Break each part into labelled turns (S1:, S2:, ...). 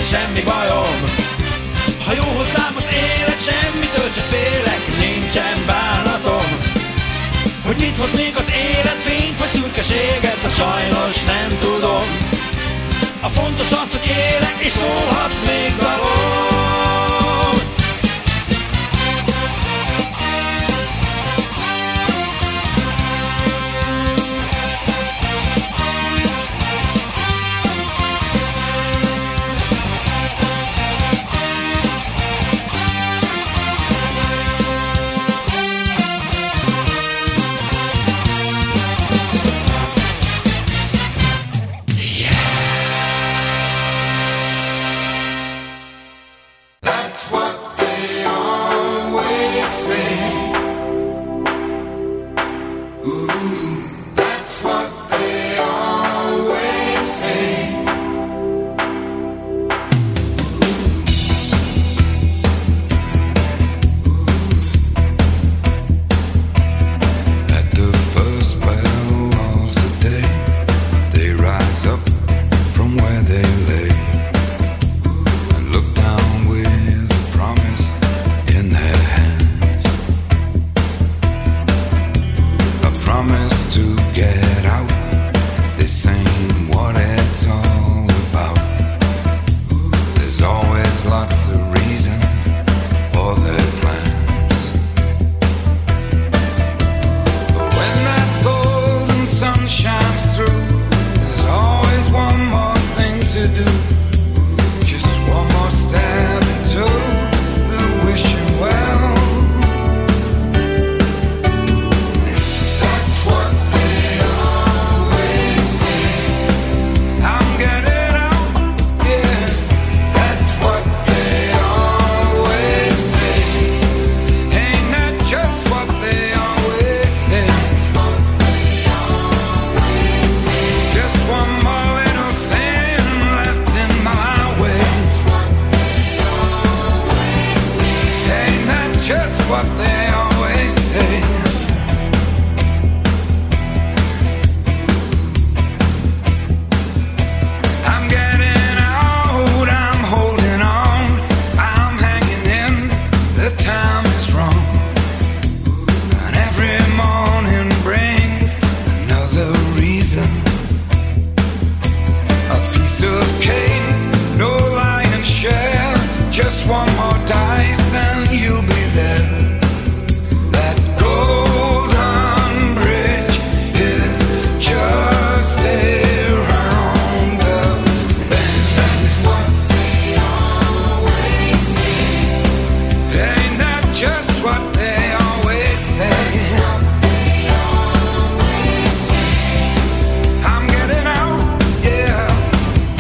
S1: semmi bajom. Ha jó hozzám az élet, semmitől se félek, nincsen bánatom. Hogy mit hoz még az élet, fényt vagy szürkeséget, de sajnos nem tudom. A fontos az, hogy élek, és szólhat még dalom.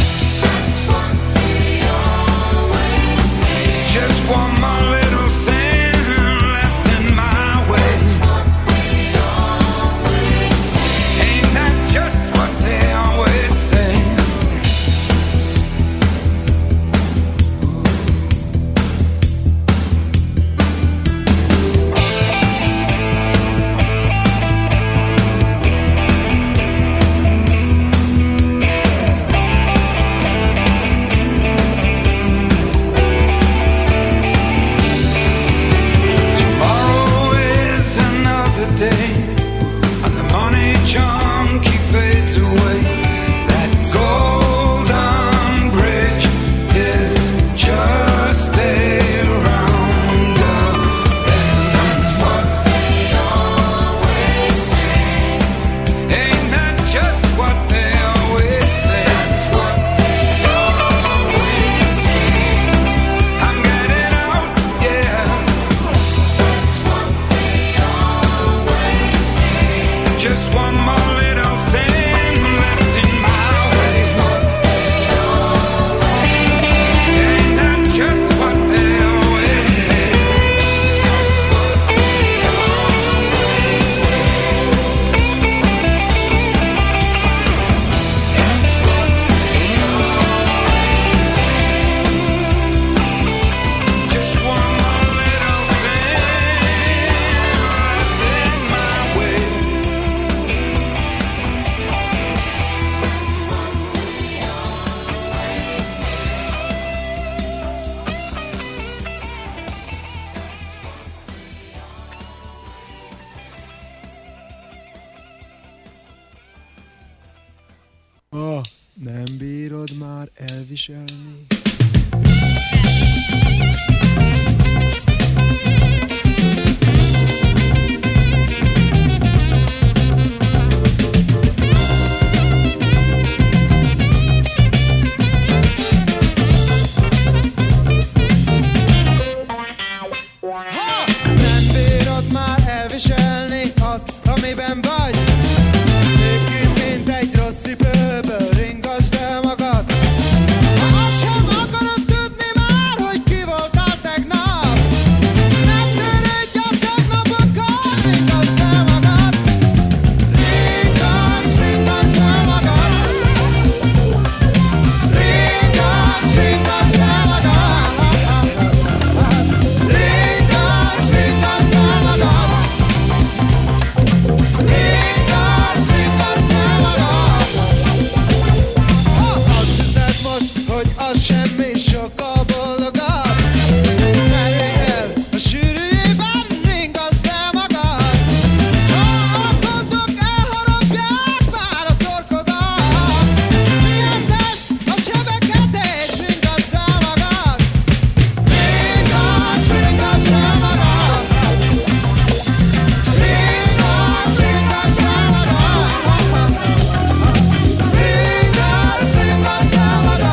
S2: One more little thing. már elviselni. Nem bírod már elviselni azt, amiben vagy. Lépjünk, mint egy rossz cipőből, ringasd el magad. Ha azt sem akarod tudni már, hogy ki voltál tegnap, ne törődj a tegnapokkal, ringasd el magad. Ringasd el magad. Ringasd el magad. Hogy az semmi sokkal boldogabb. Merjél el a sűrűjében, ringasd el magad. Ha a gondok elharapják már a torkodat, riasztasd a sebeket és ringasd el magad. Ringasd el magad. Ringasd el magad. Ringasd el magad.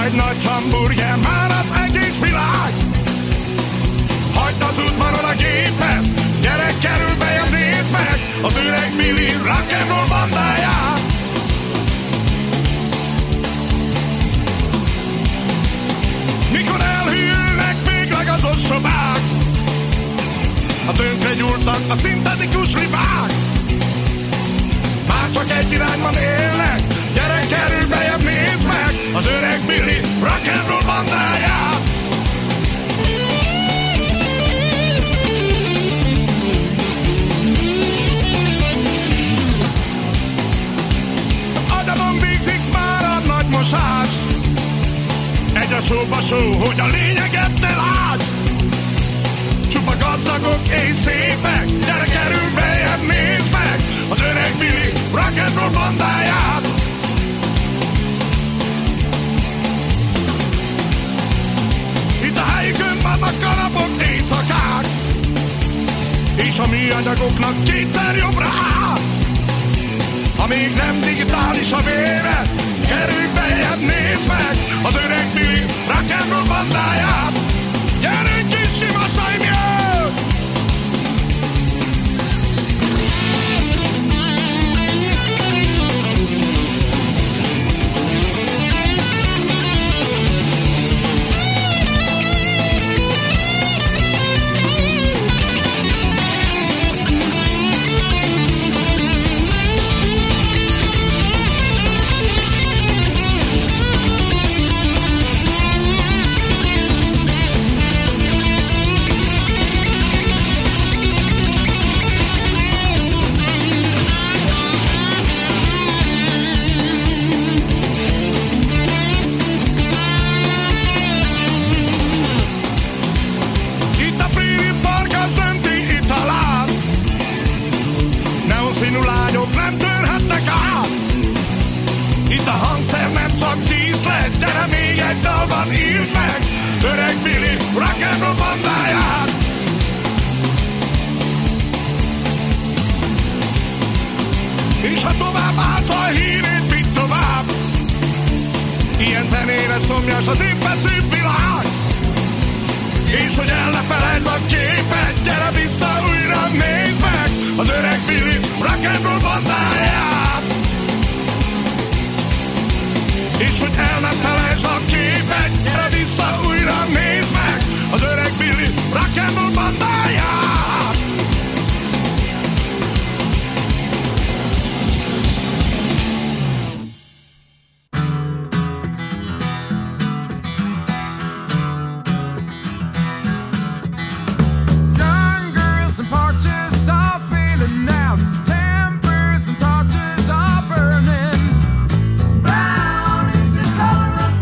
S3: egy nagy hamburger, már az egész világ. Hagyd az udvaron a gépet, gyerek kerül bejebb, nézd meg az öreg Billy rock'n'roll bandáját. Mikor elhűlnek végleg az ostobák, a tönkre gyúrtak a szintetikus libák. Már csak egy irányban élnek, gyerek kerül bejebb, nézd meg az öreg Billy rock'n'roll bandáját. Agyamon végzik már a nagy mosás, egy a sóba só, hogy a lényeget ne lásd. Csupa gazdagok és szépek, gyere kerül bejebb, nézd meg az öreg Billy rock'n'roll bandáját. Itt a helyükön vannak kanapok, éjszakák, és a műanyagoknak kétszer jobb rá. Ha még nem digitális a véve, kerülj bejebb, nézd meg az öreg Billy rock'n'roll bandáját. Gyerünk kis sima szajmjön! Színű lányok nem törhetnek át. Itt a hangszer nem csak díszlet, gyere még egy dalban írd meg öreg Billy rock'n'roll bandáját. És ha tovább állsz a hírét, mit tovább? Ilyen zenére szomjas az éppen szép világ. És hogy el ne felejtsd a képet, gyere vissza újra, nézd meg az öreg Billy rock'n'roll bandáját. És hogy el ne felejtsd a képet, gyere vissza újra, nézd meg az öreg Billy rock'n'roll bandáját.
S4: Brown is the color of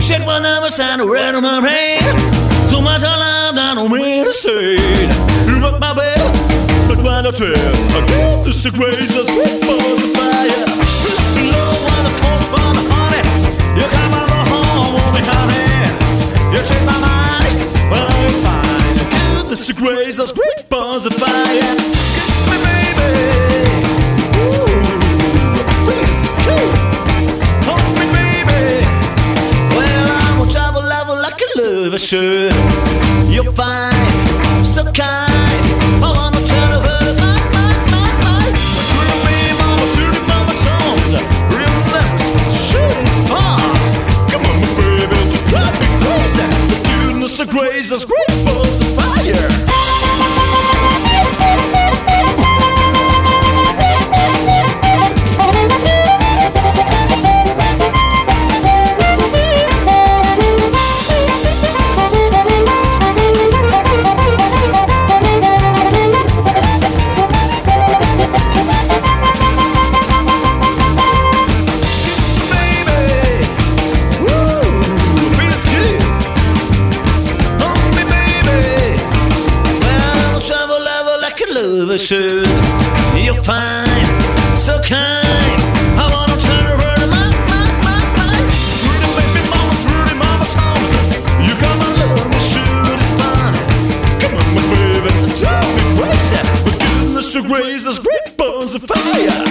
S1: Shake my numbers and the red on my brain. Too much alive, I don't mean to say it. You rock my bed, but when I tell, I get this the grace of sweet balls of fire. Low on the coast for the honey. You come on the home with me, honey. You change my mind, but I'm fine. I get this the grace of sweet balls of fire. Kiss me, baby. Ooh, feels good. Hold me, baby. Well, I'm on travel level like a lover should. You're fine, so kind. I wanna tell her my. Through me, mama, through the mama songs. Real letters, sure is fun. Come on, baby, to drive me crazy. The goodness of grace, those great balls of fire. Should. You're fine, so kind. I wanna turn around and my. Through the baby mama, through the mama's house. You got my love, me sure it's fun. Come on, my baby, drive me crazy. But goodness of grace, those great balls of fire.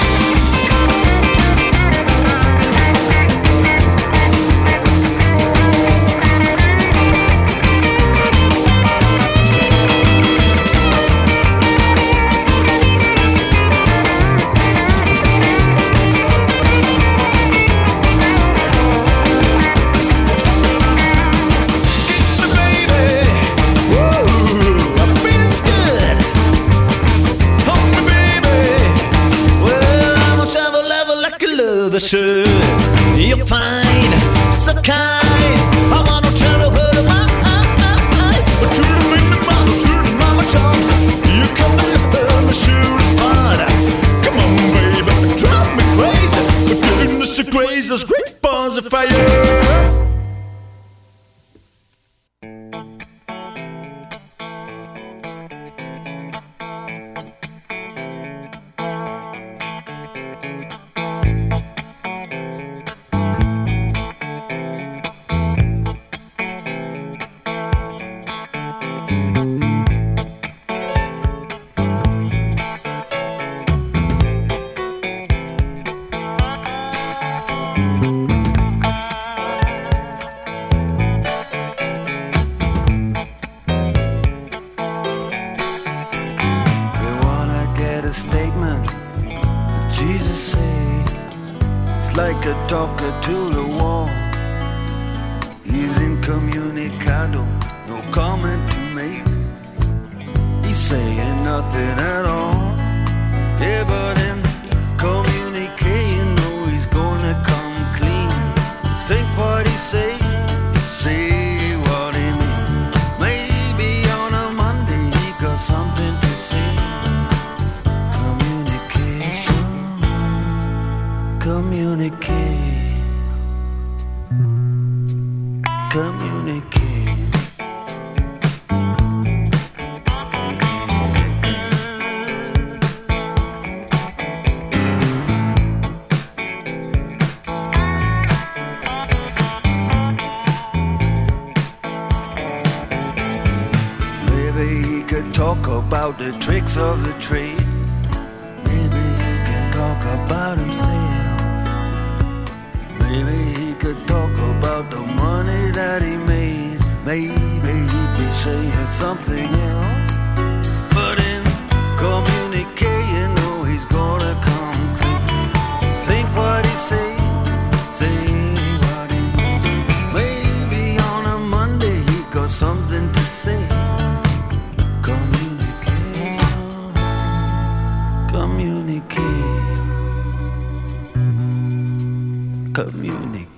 S1: Should. You're fine, so kind. I wanna turn over to my. But to the baby mama, to the mama charms. You come back, me sure it's fun. Come on, baby, drive me crazy. But goodness to grace, those great balls of fire. The tricks of the trade. Maybe he can talk about himself. Maybe he could talk about the money that he made. Maybe he'd be saying something else. But in communicating, no, he's gonna come clean. Think what he say what he means. Maybe on a Monday he got something to say. Communicate.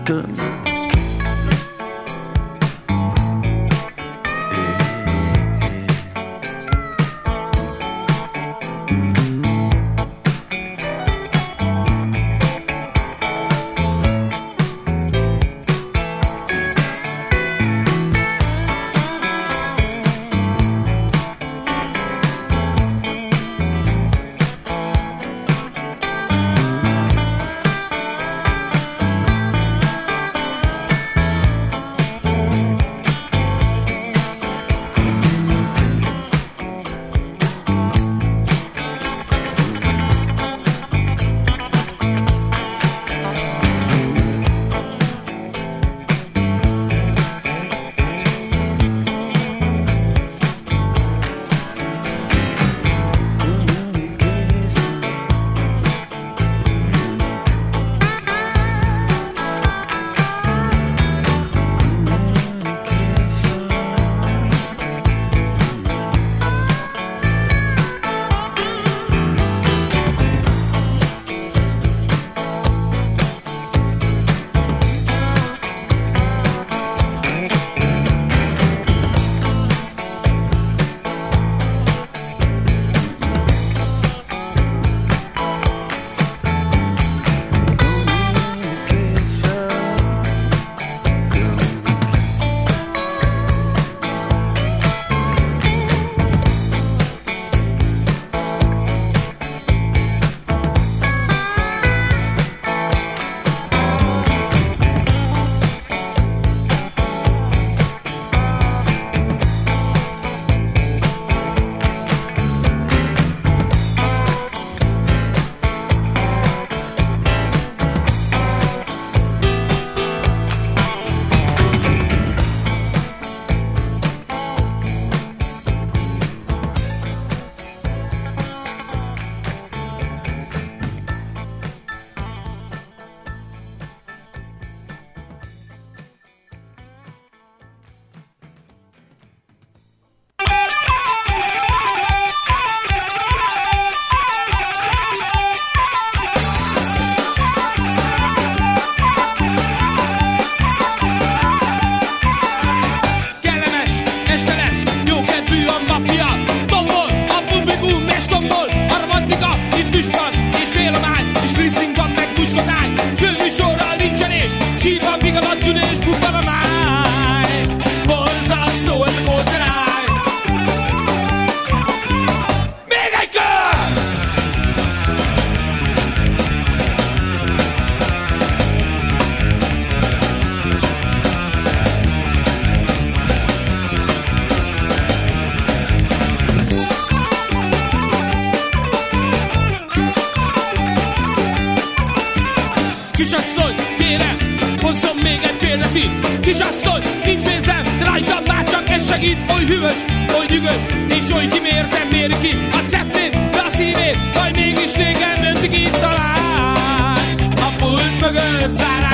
S4: Kisasszony, kérem, hozzon még egy fél decil. Kisasszony, nincs pénzem, de rajtam már csak ez segít. Oly hűvös, oly nyűgös, és oly kimértem méri ki a cepnét, de a szívét, vagy mégis régen öntik itt talán. A pult mögött zárás.